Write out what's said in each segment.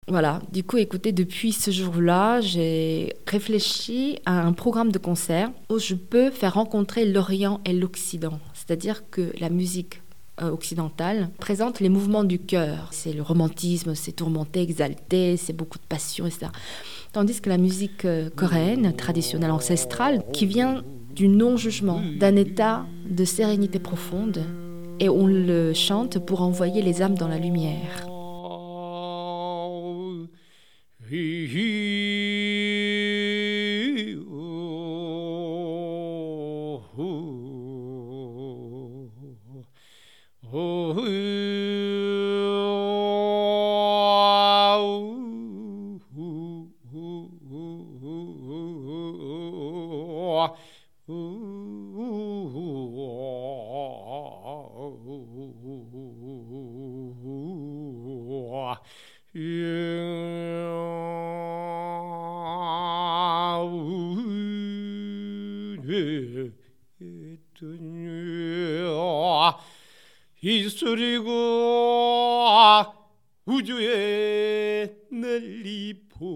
Voilà, du coup, écoutez, depuis ce jour-là, j'ai réfléchi à un programme de concert où je peux faire rencontrer l'Orient et l'Occident. C'est-à-dire que la musique occidentale présente les mouvements du cœur. C'est le romantisme, c'est tourmenté, exalté, c'est beaucoup de passion, etc. Tandis que la musique coréenne, traditionnelle, ancestrale, qui vient du non-jugement, d'un état de sérénité profonde, et on le chante pour envoyer les âmes dans la lumière. 이소리고 우주에 널리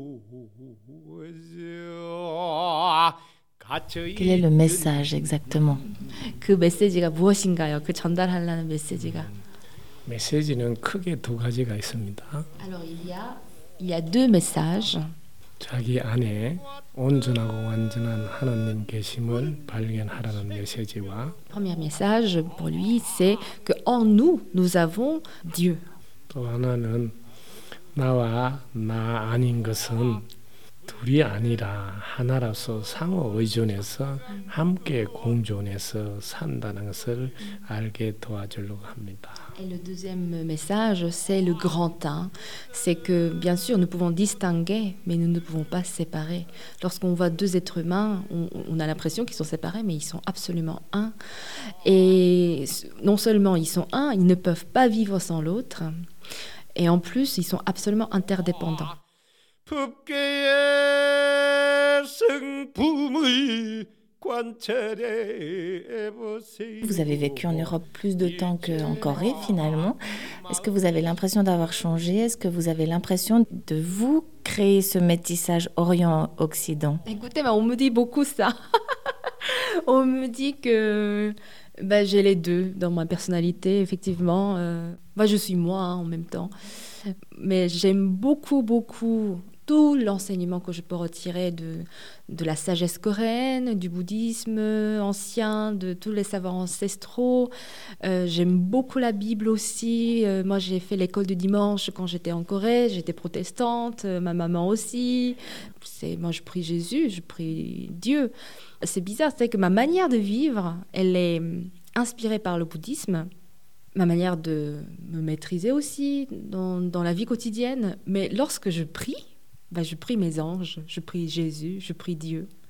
보자. Quel est le message exactement? 그 메시지가 무엇인가요? 그 전달하려는 메시지가. 메시지는 크게 두 가지가 있습니다. Alors il y a deux messages. 자기 안에 온전하고 완전한 하나님 계심을 발견하라는 메시지와 Premier message pour lui, c'est que en nous, nous avons Dieu. 또 하나는 나와 나 아닌 것은 둘이 아니라 하나라서 상호 의존해서 함께 공존해서 산다는 것을 알게 도와주려고 합니다. Et le deuxième message, c'est le grand un. C'est que, bien sûr, nous pouvons distinguer, mais nous ne pouvons pas séparer. Lorsqu'on voit deux êtres humains, on a l'impression qu'ils sont séparés, mais ils sont absolument un. Et non seulement ils sont un, ils ne peuvent pas vivre sans l'autre. Et en plus, ils sont absolument interdépendants. Vous avez vécu en Europe plus de temps qu'en Corée finalement. Est-ce que vous avez l'impression d'avoir changé? Est-ce que vous avez l'impression de vous créer ce métissage Orient-Occident? Écoutez, on me dit beaucoup ça. On me dit que j'ai les deux dans ma personnalité, effectivement. Je suis moi en même temps. Mais j'aime beaucoup tout l'enseignement que je peux retirer de la sagesse coréenne, du bouddhisme ancien, de tous les savoirs ancestraux. J'aime beaucoup la Bible aussi. Moi, j'ai fait l'école du dimanche quand j'étais en Corée. J'étais protestante, ma maman aussi. Moi, je prie Jésus, je prie Dieu. C'est bizarre, c'est que ma manière de vivre, elle est inspirée par le bouddhisme. Ma manière de me maîtriser aussi dans la vie quotidienne. Mais lorsque je prie mes anges, je prie Jésus, je prie Dieu.